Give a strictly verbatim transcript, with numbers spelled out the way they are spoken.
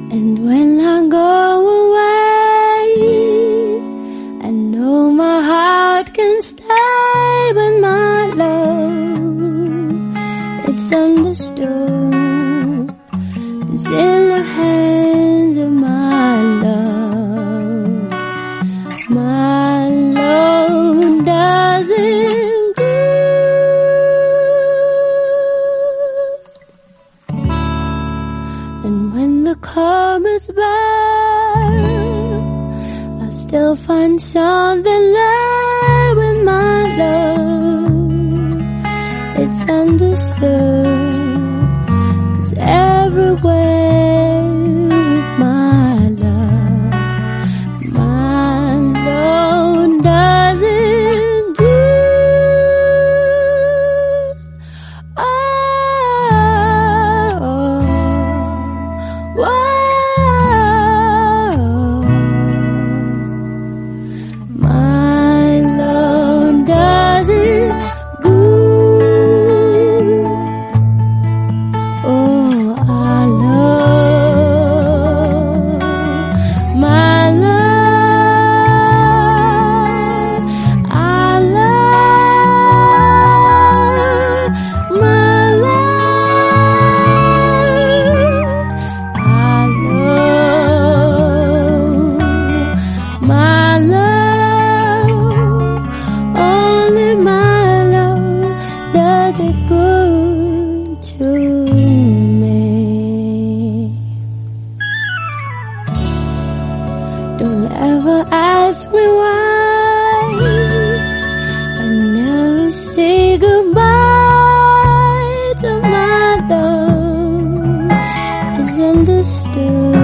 And when I go away, I know my heart can stay, but my love, it's understood, it's in the hands of my love. My love doesn't good. And when the cupboard's bare, I still find something there with my love. It's understood, it's everywhere with my love. My love doesn't good. Oh, oh, oh. My love doesn't good. Oh, I love my love. I love my love. I love my love. Only my love does it good to me. Don't ever ask me why I never say goodbye to my love. It's understood.